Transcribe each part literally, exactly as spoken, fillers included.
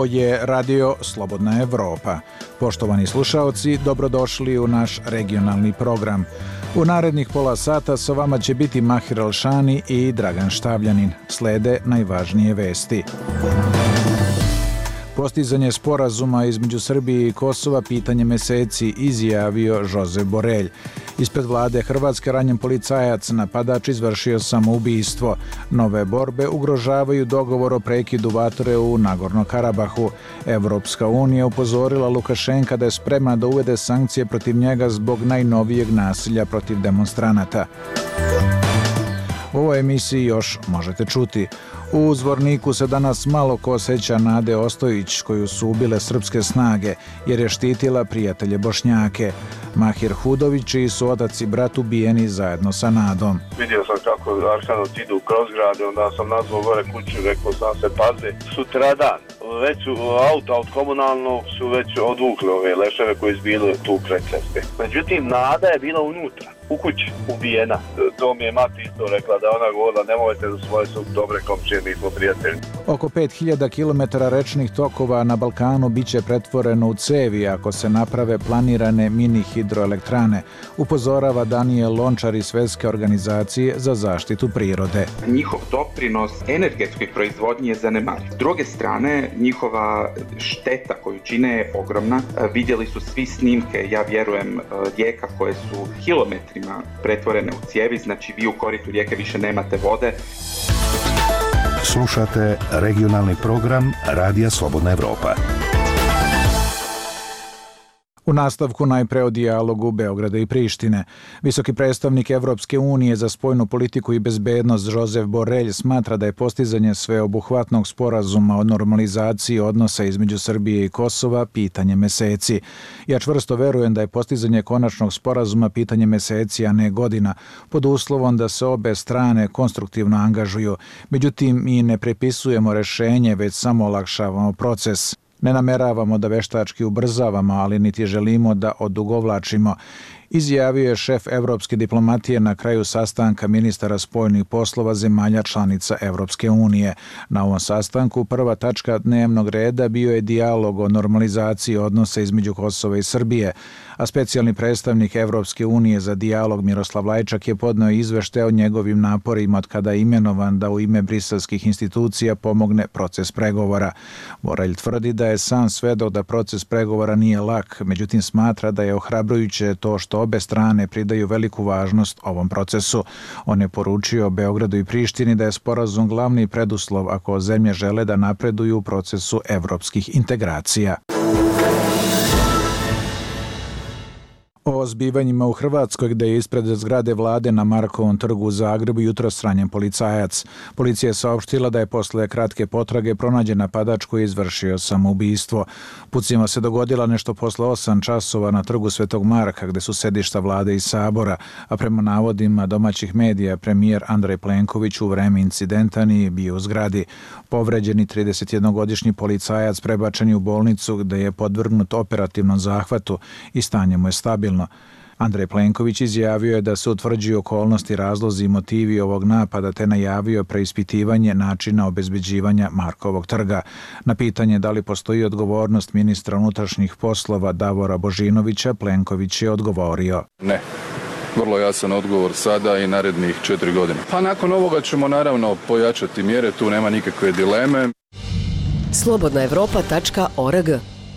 Ovo je Radio Slobodna Evropa. Poštovani slušaoci, dobrodošli u naš regionalni program. U narednih pola sata sa vama će biti Mahir Alšani i Dragan Štavljanin. Slede najvažnije vesti. Postizanje sporazuma između Srbije i Kosova pitanje meseci, izjavio Josep Borrell. Ispred vlade Hrvatske ranjen policajac, napadač izvršio samoubistvo. Nove borbe ugrožavaju dogovor o prekidu vatre u Nagorno-Karabahu. Evropska unija upozorila Lukašenka da je spremna da uvede sankcije protiv njega zbog najnovijeg nasilja protiv demonstranata. U ovoj emisiji još možete čuti. U Zvorniku se danas malo ko seća Nade Ostojić, koju su ubile srpske snage, jer je štitila prijatelje Bošnjake. Mahir Hudović, čiji su otac i brat ubijeni zajedno sa Nadom. Vidio sam kako Arkanoci idu kroz grad, onda sam nazvao gore kuću, rekao sam se paze. Sutradan, već auto od komunalnog su već odvukli ove leševe koji su bili tu kraj ceste. Međutim, Nada je bila unutra, u kući, ubijena. To mi je mati isto rekla, da ona govorila, nemojte za svoje su dobre komšije, mi smo prijatelji. Oko pet hiljada kilometara rečnih tokova na Balkanu biće pretvoreno u cevi ako se naprave planirane mini hidroelektrane, upozorava Daniel Lončar iz Svetske organizacije za zaštitu prirode. Njihov doprinos energetskoj proizvodnji je zanemariv. S druge strane, njihova šteta koju čine je ogromna. Vidjeli su svi snimke, ja vjerujem, rijeka koje su kilometrima pretvorene u cijevi, znači vi u koritu rijeke više nemate vode. Slušate regionalni program Radija Slobodna Evropa. U nastavku najpre o dijalogu Beograda i Prištine. Visoki predstavnik Evropske unije za spoljnu politiku i bezbednost Josep Borrell smatra da je postizanje sveobuhvatnog sporazuma o normalizaciji odnosa između Srbije i Kosova pitanje meseci. Ja čvrsto verujem da je postizanje konačnog sporazuma pitanje meseci, a ne godina, pod uslovom da se obe strane konstruktivno angažuju. Međutim, mi ne prepisujemo rešenje, već samo olakšavamo proces. Ne nameravamo da veštački ubrzavamo, ali niti želimo da odugovlačimo, izjavio je šef evropske diplomatije na kraju sastanka ministara spoljnih poslova zemalja članica Evropske unije. Na ovom sastanku prva tačka dnevnog reda bio je dijalog o normalizaciji odnosa između Kosova i Srbije, a specijalni predstavnik Evropske unije za dijalog Miroslav Lajčak je podneo izveštaj o njegovim naporima od kada je imenovan da u ime briselskih institucija pomogne proces pregovora. Borrell tvrdi da je sam svedok da proces pregovora nije lak, međutim smatra da je ohrabrujuće to što obe strane pridaju veliku važnost ovom procesu. On je poručio Beogradu i Prištini da je sporazum glavni preduslov ako zemlje žele da napreduju u procesu evropskih integracija. O zbivanjima u Hrvatskoj, gde je ispred zgrade vlade na Markovom trgu u Zagrebu jutros ranjen policajac. Policija je saopštila da je posle kratke potrage pronađen napadač koji je izvršio samoubistvo. Pucnjava se dogodila nešto posle osam časova na trgu Svetog Marka, gde su sedišta vlade i sabora, a prema navodima domaćih medija, premijer Andrej Plenković u vreme incidenta nije bio u zgradi. Povređeni tridesetjednogodišnji policajac prebačen je u bolnicu gde je podvrgnut operativnom zahvatu i stanje mu je stabilno. Andrej Plenković izjavio je da se utvrđuju okolnosti, razlozi i motivi ovog napada, te najavio preispitivanje načina obezbeđivanja Markovog trga. Na pitanje da li postoji odgovornost ministra unutrašnjih poslova Davora Božinovića, Plenković je odgovorio: Ne. Vrlo jasan odgovor sada i narednih četiri godine. Pa nakon ovoga ćemo naravno pojačati mjere, tu nema nikakve dileme. slobodna evropa tačka org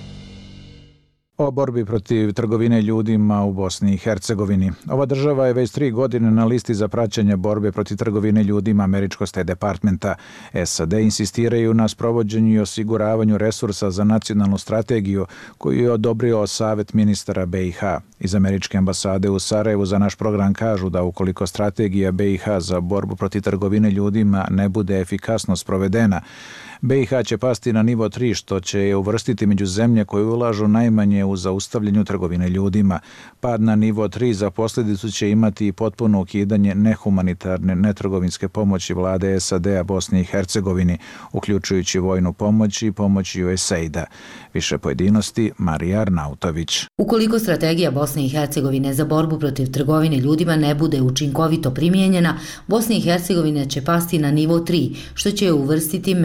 O borbi protiv trgovine ljudima u Bosni i Hercegovini. Ova država je već tri godine na listi za praćenje borbe protiv trgovine ljudima američkog State Departmenta. S A D insistiraju na sprovođenju i osiguravanju resursa za nacionalnu strategiju koju je odobrio Savet ministara B i H. Iz američke ambasade u Sarajevu za naš program kažu da ukoliko strategija B i H za borbu protiv trgovine ljudima ne bude efikasno sprovedena, B i H će pasti na nivo tri, što će je uvrstiti među zemlje koje ulažu najmanje u zaustavljanju trgovine ljudima. Pad na nivo tri za posljedicu će imati i potpuno ukidanje nehumanitarne netrgovinske pomoći vlade S A D-a Bosni i Hercegovini, uključujući vojnu pomoć i pomoć U S A I D-a. Više pojedinosti Marija Arnautović. Ukoliko strategija Bosne i Hercegovine za borbu protiv trgovine ljudima ne bude učinkovito primijenjena, Bosna i Hercegovina će pasti na nivo tri, što će je uvrstiti među zemlje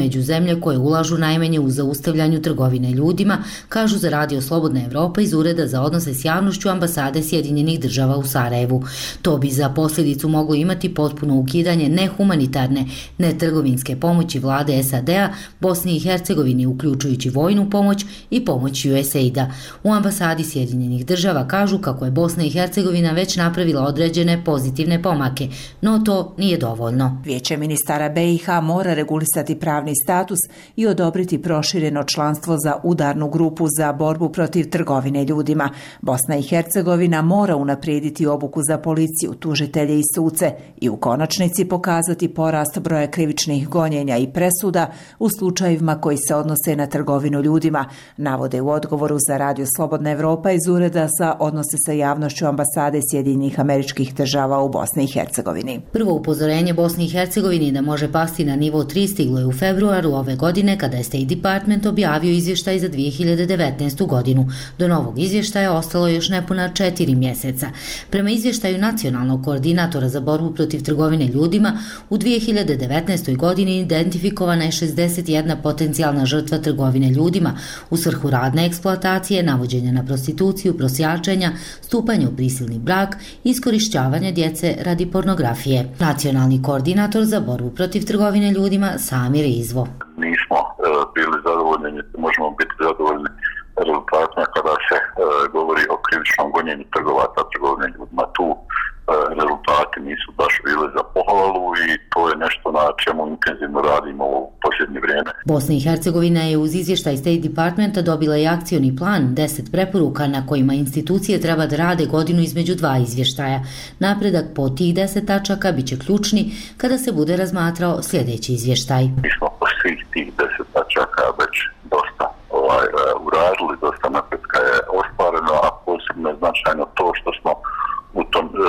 zemlje koje ulažu najmanje u zaustavljanju trgovine ljudima, kažu za Radio Slobodna Evropa iz Ureda za odnose s javnošću ambasade Sjedinjenih država u Sarajevu. To bi za posljedicu moglo imati potpuno ukidanje nehumanitarne, netrgovinske pomoći vlade es a de a Bosni i Hercegovini, uključujući vojnu pomoć i pomoć u es a id a. U ambasadi Sjedinjenih država kažu kako je Bosna i Hercegovina već napravila određene pozitivne pomake, no to nije dovoljno. Vijeće ministara be i ha mora regulisati pravni status i odobriti prošireno članstvo za udarnu grupu za borbu protiv trgovine ljudima. Bosna i Hercegovina mora unaprijediti obuku za policiju, tužitelje i suce i u konačnici pokazati porast broja krivičnih gonjenja i presuda u slučajevima koji se odnose na trgovinu ljudima, navode u odgovoru za Radio Slobodna Evropa iz Ureda za odnose sa javnošću ambasade Sjedinjenih Američkih Država u Bosni i Hercegovini. Prvo upozorenje Bosni i Hercegovini da može pasti na nivo tri stiglo je u februaru ove godine kada je State Department objavio izvještaj za dvije hiljade devetnaestu godinu. Do novog izvještaja ostalo je još nepuna četiri mjeseca. Prema izvještaju nacionalnog koordinatora za borbu protiv trgovine ljudima, u dvije hiljade devetnaestoj godini identifikovana je šezdeset jedna potencijalna žrtva trgovine ljudima u svrhu radne eksploatacije, navođenja na prostituciju, prosjačenja, stupanja u prisilni brak i iskorišćavanja djece radi pornografije. Nacionalni koordinator za borbu protiv trgovine ljudima Samir Izvo. Nismo uh, bili zadovoljni, možemo biti zadovoljni rezultatima kada se uh, govori o krivičnom gonjenju trgovaca trgovine ljudima. Tu uh, rezultati nisu baš bili za pohvalu i to je nešto na čemu intenzivno radimo u posljednje vrijeme. Bosna i Hercegovina je uz izvještaj State Departmenta dobila i akcioni plan, deset preporuka na kojima institucije treba da rade godinu između dva izvještaja. Napredak po tih deset tačaka bit će ključni kada se bude razmatrao sljedeći izvještaj. Mi smo po svih tih deset tačaka već dosta ovaj, uradili, dosta napretka je ostvareno, a posebno je značajno to što smo u tom e,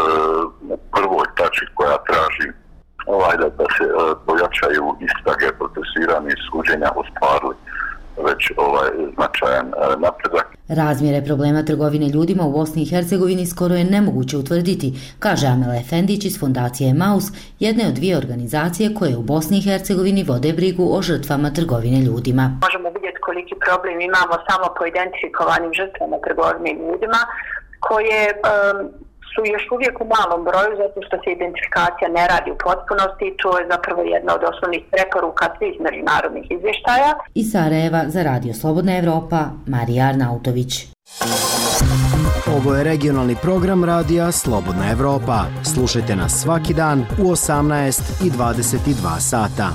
prvoj tači koja traži ovaj, da, da se e, pojačaju istrage, procesuiranje i suđenja ostvarili već ovaj značajan e, napredak. Razmjere problema trgovine ljudima u Bosni i Hercegovini skoro je nemoguće utvrditi, kaže Amela Efendić iz fondacije Maus, jedne od dvije organizacije koje u Bosni i Hercegovini vode brigu o žrtvama trgovine ljudima. Možemo vidjeti koliki problem imamo samo po identifikovanim žrtvama trgovine ljudima, koje um, su još uvijek u malom broju zato što se identifikacija ne radi u potpunosti i to je zapravo jedna od osnovnih preporuka svih međunarodnih izvještaja. Iz Sarajeva za Radio Slobodna Evropa, Marija Arnautović. Ovo je regionalni program Radija Slobodna Evropa. Slušajte nas svaki dan u osamnaest i dvadeset dva sata.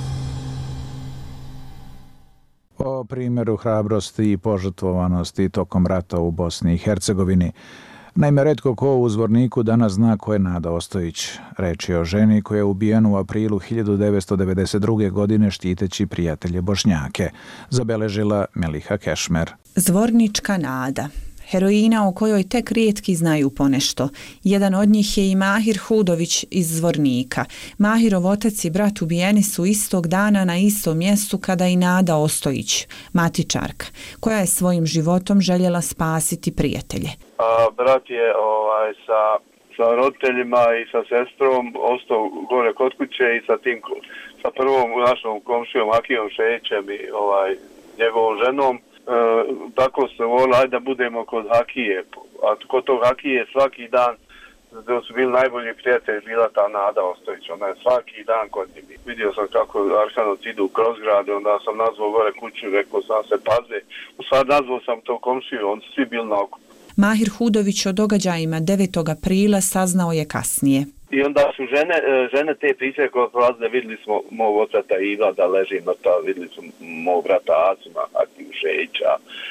O primjeru hrabrosti i požrtvovanosti tokom rata u Bosni i Hercegovini. Naime, retko ko u Zvorniku danas zna ko je Nada Ostojić. Reč je o ženi koja je ubijena u aprilu hiljadu devetsto devedeset druge. godine štiteći prijatelje Bošnjake, zabeležila Meliha Kešmer. Zvornička Nada. Heroina o kojoj tek rijetki znaju ponešto. Jedan od njih je i Mahir Hudović iz Zvornika. Mahirov otac i brat ubijeni su istog dana na istom mjestu kada i Nada Ostojić, matičarka, koja je svojim životom željela spasiti prijatelje. A, brat je ovaj, sa, sa roditeljima i sa sestrom ostao gore kod kuće i sa tim, sa prvom našom komšijom Akijom Šećem i ovaj, njegovom ženom. E, tako se volili, ajde da budemo kod Hakije, a kod tog Hakije svaki dan, da su bili najbolji prijatelji, bila ta Nada Ostojić, ona je svaki dan kod njih. Vidio sam kako Arkanovci idu kroz grade, onda sam nazvao gore kuću, rekao sam se paze, u sad nazvao sam to komšiju, oni su svi bili na oko. Mahir Hudović o događajima devetog aprila saznao je kasnije. I onda su žene, žene te priče koje prolazile, vidjeli smo mog otrata Iva da leži mrtav, vidjeli smo mog brata Asima, Akiju Šeća.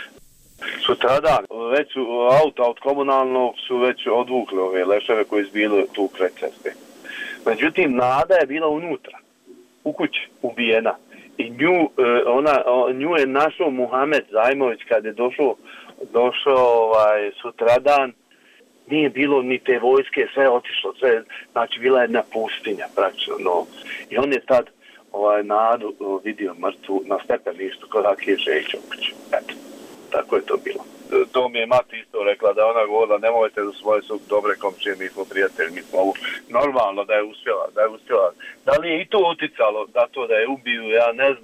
Sutradan, već auto od komunalnog su već odvukli ove leševe koji su bili tu kraj ceste. Međutim, Nada je bila unutra, u kući, ubijena. I nju, ona, nju je našao Muhamed Zajmović kad je došao, došao ovaj, sutradan. Nije bilo ni te vojske, sve je otišlo, sve, znači bila je jedna pustinja praktično, no. I on je tad ovaj, Nadu vidio mrtvu na stepeništu kod Akije Šeća u kući. Eto, tako je to bilo. To mi je mati isto rekla, da ona govorila, nemojte da svoje su dobre komšije, mi smo prijatelji, mi smo ovo. Normalno da je uspjela, da je uspjela. Da li je i to uticalo da to da je ubiju, ja ne znam.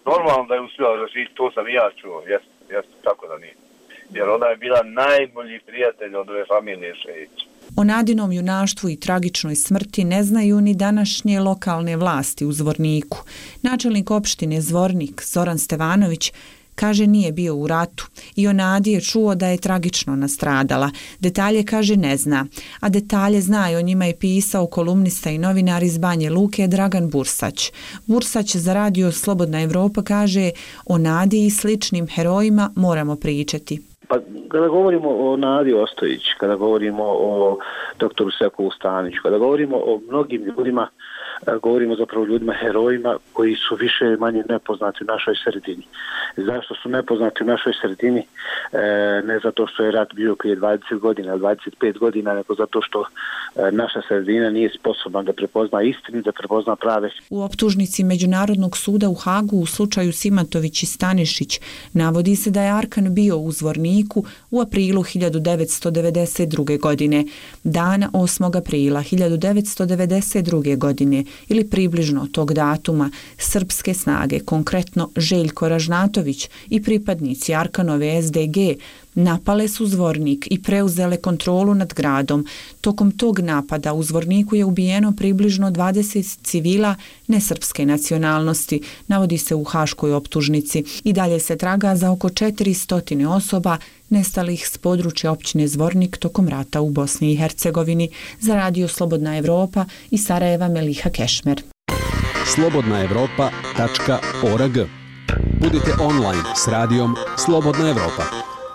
Normalno da je uspjela zaštiti, to sam i ja čuo, jest, jest, tako da nije. Jer ona je bila najbolji prijatelj od ove familije Šejić. O Nadinom junaštvu i tragičnoj smrti ne znaju ni današnje lokalne vlasti u Zvorniku. Načelnik opštine Zvornik, Zoran Stevanović, kaže nije bio u ratu i o Nadi je čuo da je tragično nastradala. Detalje, kaže, ne zna, a detalje zna i o njima je pisao kolumnista i novinar iz Banje Luke Dragan Bursać. Bursać za radio Slobodna Evropa kaže o Nadi i sličnim herojima moramo pričati. Pa kada govorimo o Nadi Ostojić, kada govorimo o doktoru Sekulu Staniću, kada govorimo o mnogim ljudima, govorimo zapravo ljudima, herojima koji su više manje nepoznati u našoj sredini. Zašto su nepoznati u našoj sredini? E, ne zato što je rat bio prije dvadeset godina, dvadeset pet godina, nego zato što e, naša sredina nije sposobna da prepozna istinu, da prepozna prave. U optužnici Međunarodnog suda u Hagu u slučaju Simatović i Stanišić navodi se da je Arkan bio u Zvorniku u aprilu hiljadu devetsto devedeset druge. godine. Dana osmog aprila hiljadu devetsto devedeset druge. godine ili približno tog datuma srpske snage, konkretno Željko Ražnatović i pripadnici Arkanove S D G, napale su Zvornik i preuzele kontrolu nad gradom. Tokom tog napada u Zvorniku je ubijeno približno dvadeset civila nesrpske nacionalnosti, navodi se u haškoj optužnici. I dalje se traga za oko četiristo osoba nestalih s područja općine Zvornik tokom rata u Bosni i Hercegovini. Za radio Slobodna Evropa i Sarajeva Meliha Kešmer. slobodna evropa tačka org. Budite online s radijom Slobodna Evropa.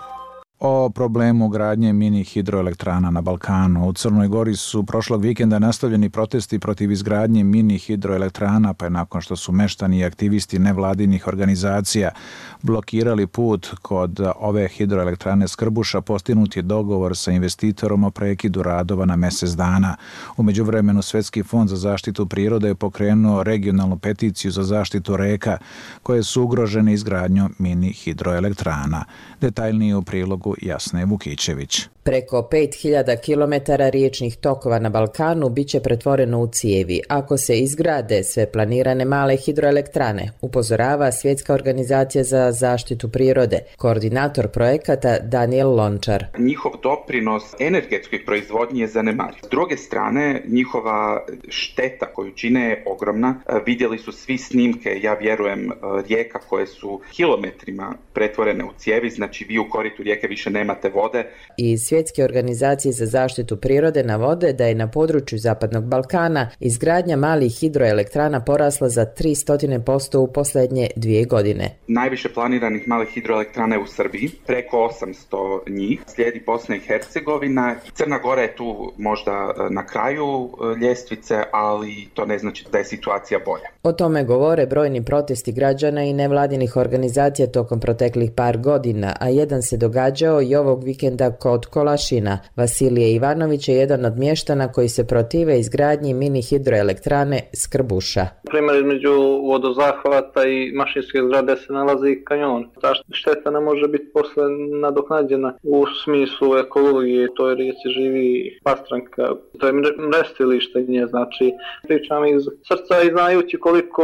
O problemu gradnje mini hidroelektrana na Balkanu. U Crnoj Gori su prošlog vikenda nastavljeni protesti protiv izgradnje mini hidroelektrana, pa je nakon što su meštani i aktivisti nevladinih organizacija blokirali put kod ove hidroelektrane Skrbuša, postignut je dogovor sa investitorom o prekidu radova na mjesec dana. U međuvremenu Svjetski fond za zaštitu prirode je pokrenuo regionalnu peticiju za zaštitu reka koje su ugrožene izgradnjom mini hidroelektrana. Detaljnije u prilogu Jasne Vukićević. Preko pet hiljada kilometara riječnih tokova na Balkanu biće pretvoreno u cijevi ako se izgrade sve planirane male hidroelektrane, upozorava Svjetska organizacija za zaštitu prirode, koordinator projekata Daniel Lončar. Njihov doprinos energetskoj proizvodnji je zanemariv. S druge strane, njihova šteta koju čine je ogromna. Vidjeli su svi snimke, ja vjerujem, rijeka koje su kilometrima pretvorene u cijevi, znači vi u koritu rijeke više nemate vode. I Svjetske organizacije za zaštitu prirode navode da je na području Zapadnog Balkana izgradnja malih hidroelektrana porasla za tristo posto u posljednje dvije godine. Najviše planiranih malih hidroelektrana je u Srbiji, preko osamsto njih. Slijedi Bosna i Hercegovina. Crna Gora je tu možda na kraju ljestvice, ali to ne znači da je situacija bolja. O tome govore brojni protesti građana i nevladinih organizacija tokom proteklih par godina, a jedan se događao i ovog vikenda kod Kolašina. Vasilije Ivanović je jedan od mještana koji se protive izgradnji mini hidroelektrane Skrbuša. Primjer, između vodozahvata i mašinske zgrade se nalazi kanjon. Ta šteta ne može biti posle nadoknađena u smislu ekologije, to je rijeci živi pastranka, to je mrestilište nje, znači pričam iz srca i znajući koliko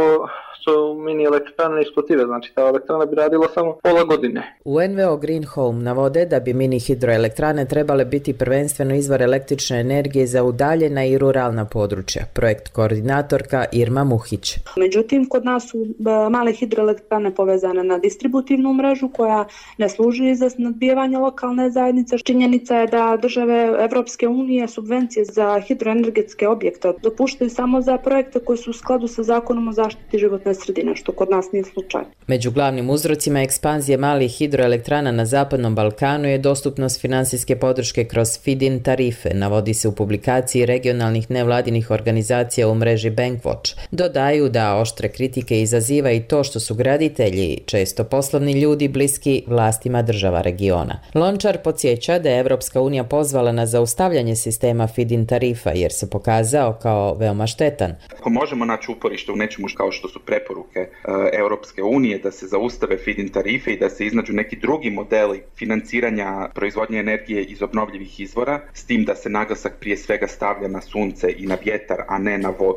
su mini elektrane isplative, znači ta elektrana bi radila samo pola godine. U N V O Green Home navode da bi mini hidroelektrane trebale biti prvenstveno izvor električne energije za udaljena i ruralna područja. Projekt koordinatorka Irma Muhić. Međutim, kod nas su male hidroelektrane povezane na distributivnu mrežu koja ne služi za snabdijevanje lokalne zajednice. Činjenica je da države Evropske unije subvencije za hidroenergetske objekte dopuštaju samo za projekte koji su u skladu sa zakonom o zaštiti životne sredine, što kod nas nije slučaj. Među glavnim uzrocima ekspanzije malih hidroelektrana na Zapadnom Balkanu je dostupnost finansijske podrške kroz feed-in tarife, navodi se u publikaciji regionalnih nevladinih organizacija u mreži Bankwatch. Dodaju da oštre kritike izaziva i to što su graditelji, često poslovni ljudi, bliski vlastima država regiona. Lončar podsjeća da je Evropska unija pozvala na zaustavljanje sistema feed-in tarifa jer se pokazao kao veoma štetan. Ako možemo naći uporište u nečemu kao što su preporuke e, Europske unije da se zaustave feed-in tarife i da se iznađu neki drugi modeli financiranja proizvodnje energije iz obnovljivih izvora, s tim da se naglasak prije svega stavlja na sunce i na vjetar, a ne na vodu.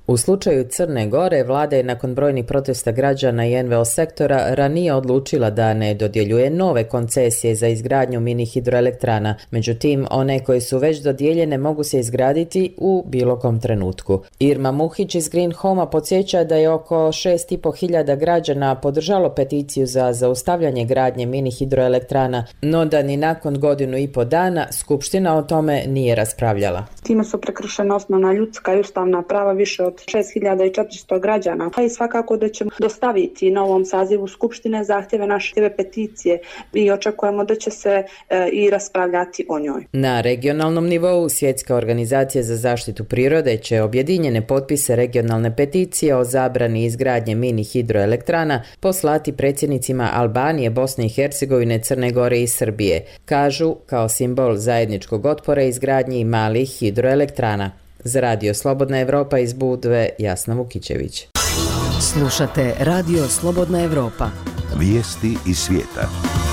U slučaju Crne Gore, vlada je nakon brojnih protesta građana i en ve o sektora ranije odlučila da ne dodjeljuje nove koncesije za izgradnju mini hidroelektrana. Međutim, one koje su već dodijeljene mogu se izgraditi u bilo kom trenutku. Irma Muhić iz Green Homa podsjeća da je oko šest i po hiljada građana podržalo peticiju za zaustavljanje gradnje mini hidroelektrana, no da ni nakon godinu i po dana Skupština o tome nije raspravljala. Time su prekršena osnovna ljudska i ustavna prava više od šest hiljada četiristo građana. Pa i svakako da ćemo dostaviti novom sazivu Skupštine zahtjeve naše peticije i očekujemo da će se e, i raspravljati o njoj. Na regionalnom nivou Svjetska organizacija za zaštitu prirode će objedinjene potpise regionalne peticije o zabrani izgradnje mini hidroelektrana poslati predsjednicima Albanije, Bosne i Hercegovine, Crne Gore i Srbije, kažu kao simbol zajedničkog otpora izgradnji malih hidroelektrana. Za Radio Slobodna Evropa iz Budve, Jasna Vukićević. Slušate Radio Slobodna Evropa. Vijesti iz svijeta.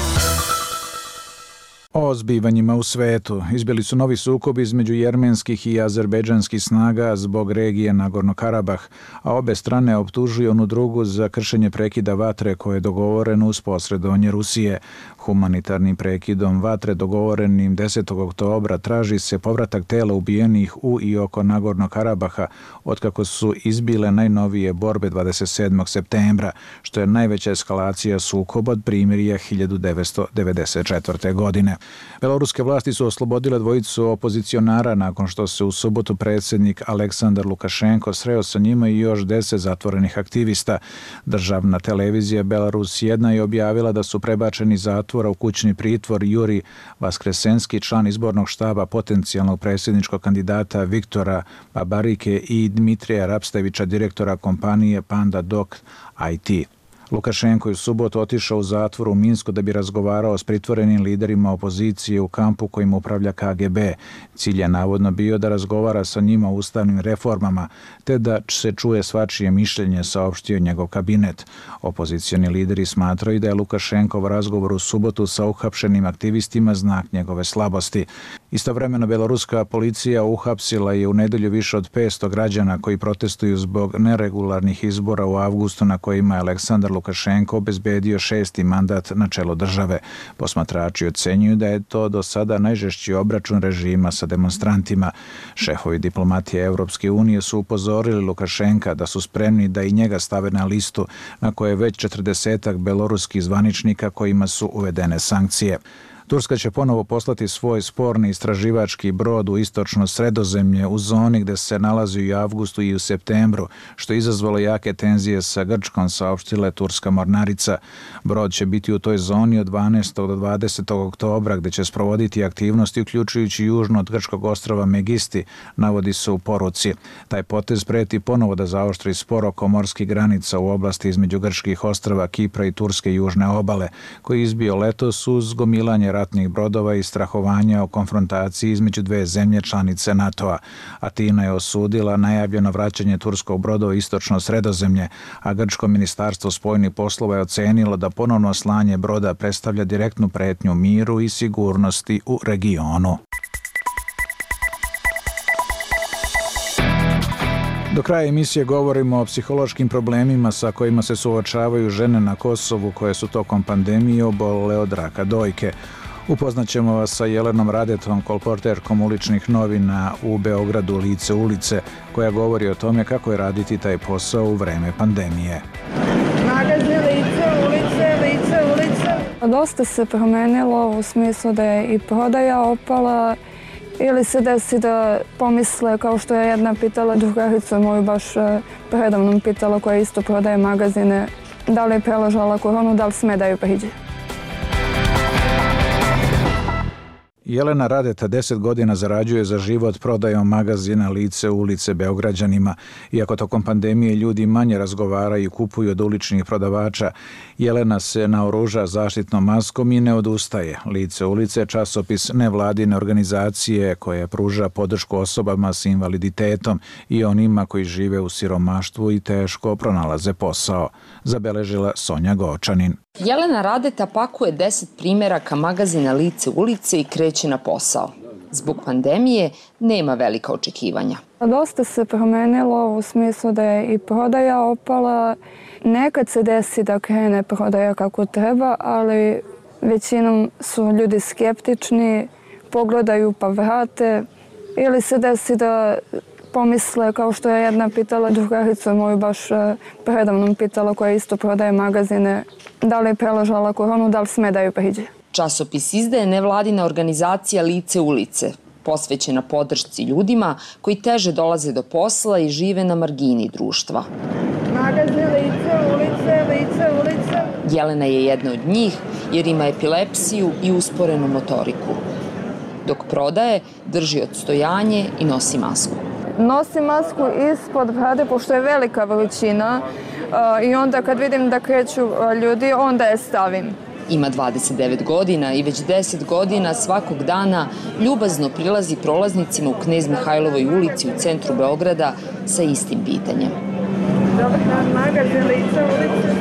O zbivanjima u svetu. Izbili su novi sukobi između jermenskih i azerbejdžanskih snaga zbog regije Nagorno-Karabah, a obe strane optužuju onu drugu za kršenje prekida vatre koje je dogovoreno uz posredovanje Rusije. Humanitarnim prekidom vatre dogovorenim desetog oktobra traži se povratak tela ubijenih u i oko Nagorno-Karabaha otkako su izbile najnovije borbe dvadeset sedmog septembra, što je najveća eskalacija sukoba od primirja hiljadu devetsto devedeset četvrte. godine. Beloruske vlasti su oslobodile dvojicu opozicionara nakon što se u subotu predsjednik Aleksandar Lukašenko sreo sa njima i još deset zatvorenih aktivista. Državna televizija Belarus jedna je objavila da su prebačeni zatvora u kućni pritvor Juri Vaskresenski, član izbornog štaba potencijalnog predsjedničkog kandidata Viktora Babarike, i Dmitrija Rapstevića, direktora kompanije Panda Doc i te. Lukašenko je u subotu otišao u zatvor u Minsku da bi razgovarao s pritvorenim liderima opozicije u kampu kojim upravlja ka ge be. Cilj je navodno bio da razgovara sa njima o ustavnim reformama, te da se čuje svačije mišljenje, saopštio njegov kabinet. Opozicioni lideri smatraju da je Lukašenkov razgovor u subotu sa uhapšenim aktivistima znak njegove slabosti. Istovremeno, beloruska policija uhapsila je u nedelju više od petsto građana koji protestuju zbog neregularnih izbora u avgustu na kojima je Aleksandar Lukašenko obezbedio šesti mandat na čelu države. Posmatrači ocenjuju da je to do sada najžešći obračun režima sa demonstrantima. Šefovi diplomatije Evropske unije su upozorili Lukašenka da su spremni da i njega stave na listu na koje je već četrdesetak beloruskih zvaničnika kojima su uvedene sankcije. Turska će ponovo poslati svoj sporni istraživački brod u istočno Sredozemlje u zoni gde se nalazi u avgustu i u septembru, što je izazvalo jake tenzije sa Grčkom, saopštila je turska mornarica. Brod će biti u toj zoni od dvanaestog do dvadesetog oktobra, gde će sprovoditi aktivnosti uključujući južno od grčkog ostrava Megisti, navodi se u poruci. Taj potez preti ponovo da zaoštri spor oko morskih granica u oblasti između grčkih ostrava Kipra i turske južne obale, koji izbio letos uz gomilanje ratnih brodova i strahovanja o konfrontaciji između dve zemlje članice NATO-a. Atina je osudila najavljeno vraćanje turskog broda u istočno Sredozemlje, a grčko ministarstvo spoljnih poslova je ocenilo da ponovno slanje broda predstavlja direktnu pretnju miru i sigurnosti u regionu. Do kraja emisije govorimo o psihološkim problemima sa kojima se suočavaju žene na Kosovu koje su tokom pandemije obolele od raka dojke. Upoznaćemo vas sa Jelenom Radetom, kolporterkom uličnih novina u Beogradu Lice ulice, koja govori o tome kako je raditi taj posao u vreme pandemije. Magazin Lice ulice, Lice ulice. Dosta se promenilo u smislu da je i prodaja opala, ili se desi da pomisle, kao što je jedna pitala drugaricu moju baš predavnom pitala, koja isto prodaje magazine, da li je preležala koronu, da li sme da ju priđe. Jelena Radeta deset godina zarađuje za život prodajom magazina Lice ulice Beograđanima. Iako tokom pandemije ljudi manje razgovaraju i kupuju od uličnih prodavača, Jelena se naoruža zaštitnom maskom i ne odustaje. Lice ulice je časopis nevladine organizacije koja pruža podršku osobama s invaliditetom i onima koji žive u siromaštvu i teško pronalaze posao, zabeležila Sonja Gočanin. Jelena Radeta pakuje deset primjeraka magazina Lice ulice i kreće na posao. Zbog pandemije nema velika očekivanja. Dosta se promenilo u smislu da je i prodaja opala. Nekad se desi da krene prodaja kako treba, ali većinom su ljudi skeptični, pogledaju pa vrate. Ili se desi da pomisle, kao što je jedna pitala drugaricu moju baš predavnom pitala koja isto prodaje magazine, da li je preležala koronu, da li sme da ju priđe. Časopis izdaje nevladina organizacija Lice ulice, posvećena podršci ljudima koji teže dolaze do posla i žive na margini društva. Magazin Lice ulice, Lice ulice. Jelena je jedna od njih jer ima epilepsiju i usporenu motoriku. Dok prodaje, drži odstojanje i nosi masku. Nosim masku ispod brade, pošto je velika vrućina i onda kad vidim da kreću ljudi, onda je stavim. Ima dvadeset devet godina i već deset godina svakog dana ljubazno prilazi prolaznicima u Knez Mihajlovoj ulici u centru Beograda sa istim pitanjem. Dobar dan, magazin Lice ulice.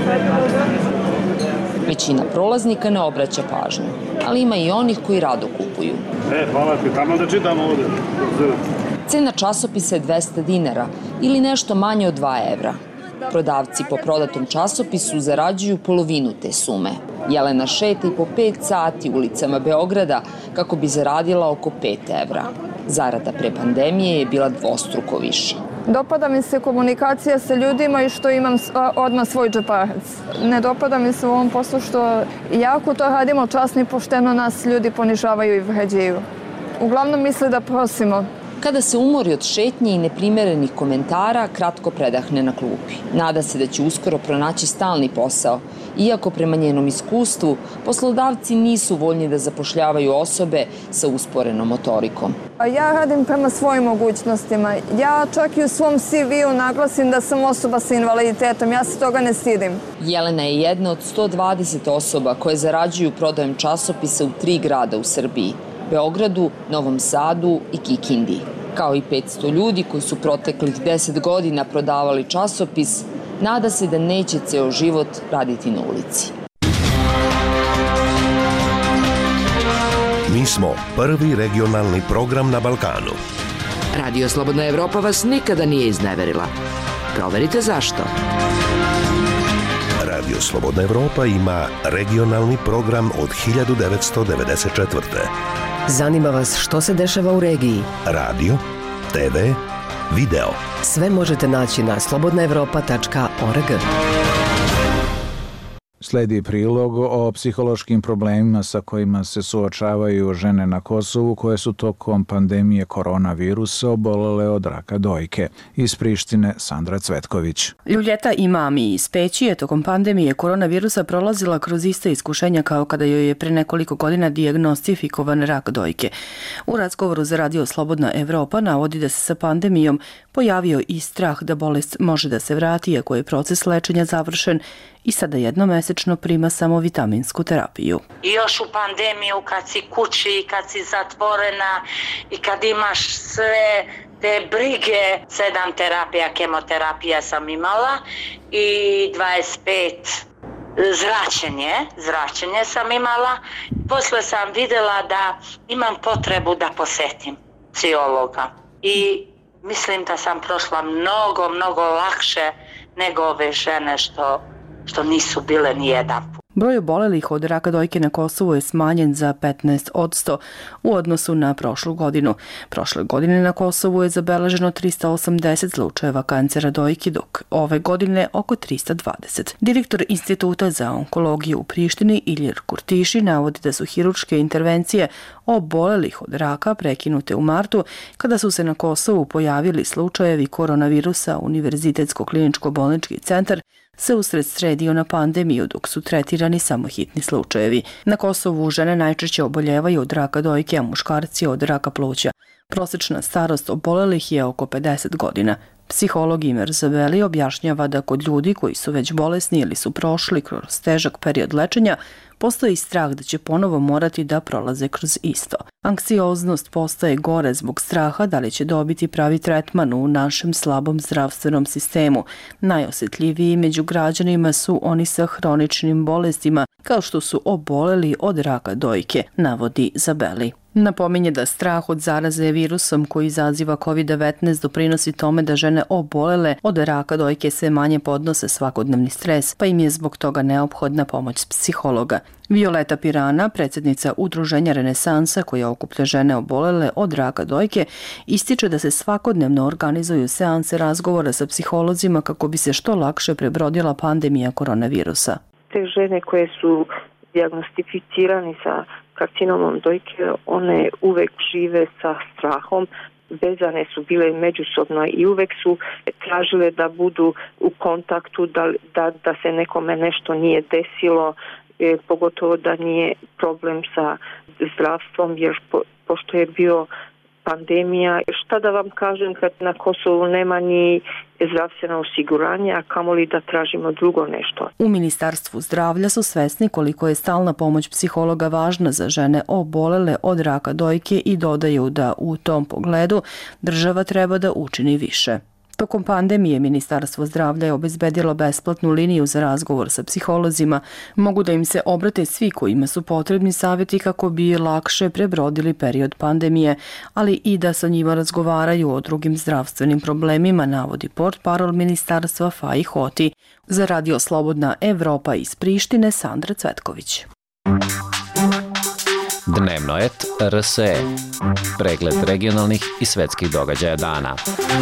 Većina prolaznika ne obraća pažnju, ali ima i onih koji rado kupuju. E, hvala ti, tamo da čitamo ovde. Cena časopisa je dvesta dinara ili nešto manje od dva evra. Prodavci po prodatom časopisu zarađuju polovinu te sume. Jelena šeta i po pet sati ulicama Beograda kako bi zaradila oko pet evra. Zarada pre pandemije je bila dvostruko više. Dopada mi se komunikacija sa ljudima i što imam odmah svoj džeparac. Ne dopada mi se u ovom poslu što jako to radimo časno i pošteno, nas ljudi ponižavaju i vređaju. Uglavnom misle da prosimo. Kada se umori od šetnje i neprimerenih komentara, kratko predahne na klupi. Nada se da će uskoro pronaći stalni posao, iako prema njenom iskustvu poslodavci nisu voljni da zapošljavaju osobe sa usporenom motorikom. Ja radim prema svojim mogućnostima. Ja čak i u svom C V-u naglasim da sam osoba sa invaliditetom. Ja se toga ne stidim. Jelena je jedna od sto dvadeset osoba koje zarađuju prodajom časopisa u tri grada u Srbiji. Beogradu, Novom Sadu i Kikindi. Kao i petsto ljudi koji su proteklih deset godina prodavali časopis, nada se da neće ceo život raditi na ulici. Mi smo prvi regionalni program na Balkanu. Radio Slobodna Evropa vas nikada nije izneverila. Proverite zašto. Radio Slobodna Evropa ima regionalni program od hiljadu devetsto devedeset četvrte. Zanima vas što se dešava u regiji? Radio, te ve, video. Sve možete naći na slobodna evropa tačka org. Sledi prilog o psihološkim problemima sa kojima se suočavaju žene na Kosovu koje su tokom pandemije koronavirusa obolele od raka dojke. Iz Prištine Sandra Cvetković. Ljuljeta Imami iz Peći je tokom pandemije koronavirusa prolazila kroz iste iskušenja kao kada joj je pre nekoliko godina dijagnostifikovan rak dojke. U razgovoru za Radio Slobodna Evropa navodi da se sa pandemijom pojavio i strah da bolest može da se vrati iako je proces lečenja završen i sada jednomesečno prima samo vitaminsku terapiju. I još u pandemiju kad si kući, kad si zatvorena i kad imaš sve te brige, sedam terapija, kemoterapija sam imala i dvadeset pet zračenje, zračenje sam imala. Posle sam vidjela da imam potrebu da posetim psihologa i mislim da sam prošla mnogo, mnogo lakše nego ove žene što što nisu bile ni jedan put. Broj obolelih od raka dojke na Kosovu je smanjen za petnaest posto u odnosu na prošlu godinu. Prošle godine na Kosovu je zabeleženo trista osamdeset slučajeva kancera dojke, dok ove godine oko trista dvadeset. Direktor Instituta za onkologiju u Prištini Ilir Kurtiši navodi da su hirurške intervencije obolelih od raka prekinute u martu kada su se na Kosovu pojavili slučajevi koronavirusa. Univerzitetsko kliničko bolnički centar se usred sredio na pandemiju dok su tretirani samo hitni slučajevi. Na Kosovu žene najčešće oboljevaju od raka dojke, a muškarci od raka pluća. Prosečna starost obolelih je oko pedeset godina. Psiholog Imer Zabeli objašnjava da kod ljudi koji su već bolesni ili su prošli kroz težak period lečenja, postoji strah da će ponovo morati da prolaze kroz isto. Anksioznost postaje gore zbog straha da li će dobiti pravi tretman u našem slabom zdravstvenom sistemu. Najosjetljiviji među građanima su oni sa hroničnim bolestima, kao što su oboleli od raka dojke, navodi Zabeli. Napominje da strah od zaraze virusom koji izaziva kovid devetnaest doprinosi tome da žene obolele od raka dojke sve manje podnose svakodnevni stres, pa im je zbog toga neophodna pomoć psihologa. Violeta Pirana, predsjednica udruženja Renesansa koja okuplja žene obolele od raka dojke, ističe da se svakodnevno organizuju seanse razgovora sa psiholozima kako bi se što lakše prebrodila pandemija koronavirusa. Te žene koje su dijagnostificirani sa karcinomom dojke, one uvek žive sa strahom, vezane su bile međusobno i uvek su tražile da budu u kontaktu, da, da, da se nekome nešto nije desilo, e, pogotovo da nije problem sa zdravstvom, jer po, pošto je bio pandemija. Šta da vam kažem kad na Kosovu nema ni zdravstveno osiguranje, a kamoli da tražimo drugo nešto. U Ministarstvu zdravlja su svesni koliko je stalna pomoć psihologa važna za žene obolele od raka dojke i dodaju da u tom pogledu država treba da učini više. Tokom pandemije Ministarstvo zdravlja je obezbedilo besplatnu liniju za razgovor sa psiholozima. Mogu da im se obrate svi kojima su potrebni savjeti kako bi lakše prebrodili period pandemije, ali i da sa njima razgovaraju o drugim zdravstvenim problemima, navodi portparol Ministarstva Faji Hoti. Za Radio Slobodna Evropa iz Prištine, Sandra Cvetković. Dnevno et R S E. Pregled regionalnih i svetskih događaja dana.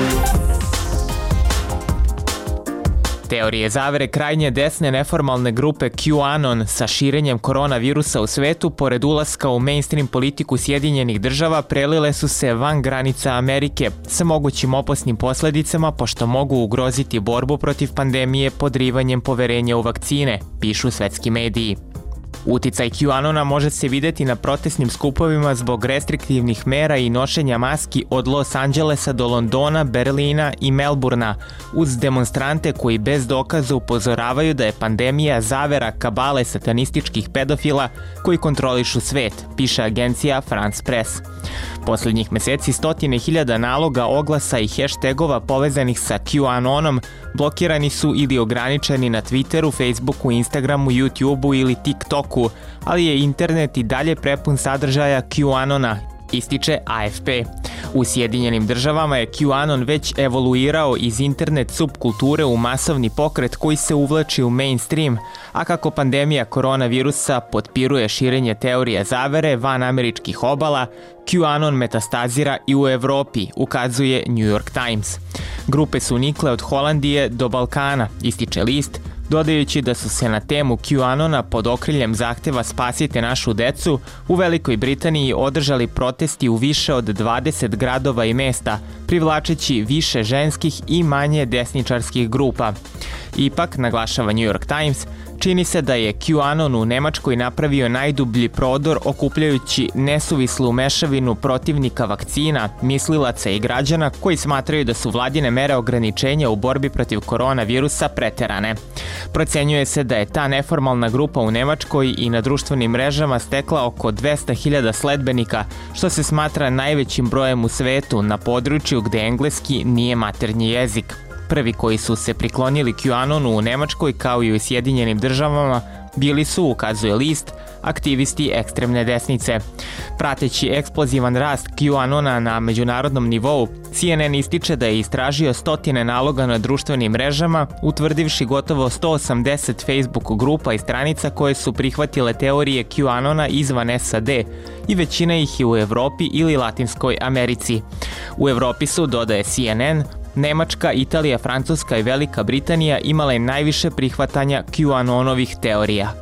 Teorije zavere krajnje desne neformalne grupe QAnon sa širenjem koronavirusa u svetu, pored ulaska u mainstream politiku Sjedinjenih država, prelile su se van granica Amerike sa mogućim opasnim posledicama, pošto mogu ugroziti borbu protiv pandemije podrivanjem poverenja u vakcine, pišu svetski mediji. Uticaj QAnona može se videti na protestnim skupovima zbog restriktivnih mera i nošenja maski od Los Angelesa do Londona, Berlina i Melburna, uz demonstrante koji bez dokaza upozoravaju da je pandemija zavera kabale satanističkih pedofila koji kontrolišu svet, piše agencija France Press. Poslednjih meseci stotine hiljada naloga, oglasa i hashtagova povezanih sa QAnonom blokirani su ili ograničeni na Twitteru, Facebooku, Instagramu, YouTubeu ili TikToku, ali je internet i dalje prepun sadržaja QAnona, ističe A F P. U Sjedinjenim državama je QAnon već evoluirao iz internet subkulture u masovni pokret koji se uvlači u mainstream, a kako pandemija koronavirusa potpiruje širenje teorija zavere van američkih obala, QAnon metastazira i u Evropi, ukazuje New York Times. Grupe su nikle od Holandije do Balkana, ističe list, dodajući da su se na temu QAnona pod okriljem zahteva Spasite našu decu u Velikoj Britaniji održali protesti u više od dvadeset gradova i mesta, privlačeći više ženskih i manje desničarskih grupa. Ipak, naglašava New York Times, čini se da je QAnon u Nemačkoj napravio najdublji prodor okupljajući nesuvislu mešavinu protivnika vakcina, mislilaca i građana koji smatraju da su vladine mere ograničenja u borbi protiv koronavirusa preterane. Procenjuje se da je ta neformalna grupa u Nemačkoj i na društvenim mrežama stekla oko dvesta hiljada sledbenika, što se smatra najvećim brojem u svetu na području gde engleski nije maternji jezik. Prvi koji su se priklonili QAnonu u Nemačkoj kao i u Sjedinjenim državama bili su, ukazuje list, aktivisti ekstremne desnice. Prateći eksplozivan rast QAnona na međunarodnom nivou, C N N ističe da je istražio stotine naloga na društvenim mrežama, utvrdivši gotovo sto osamdeset Facebook grupa i stranica koje su prihvatile teorije QAnona izvan S A D i većina ih je u Evropi ili Latinskoj Americi. U Evropi su, dodaje C N N, Nemačka, Italija, Francuska i Velika Britanija imale najviše prihvatanja QAnonovih teorija.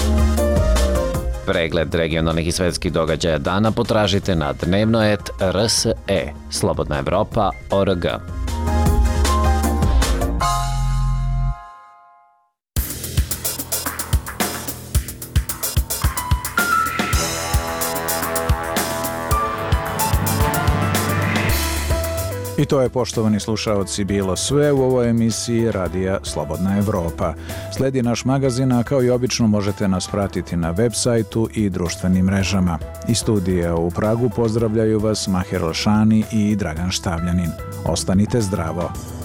Pregled regionalnih i svetskih događaja dana potražite na dnevno et R S E, Slobodna Evropa, O R G. I to je, poštovani slušaoci, bilo sve u ovoj emisiji Radija Slobodna Evropa. Sledi naš magazin, a kao i obično možete nas pratiti na web sajtu i društvenim mrežama. Iz studija u Pragu pozdravljaju vas Maher Olšani i Dragan Štavljanin. Ostanite zdravo.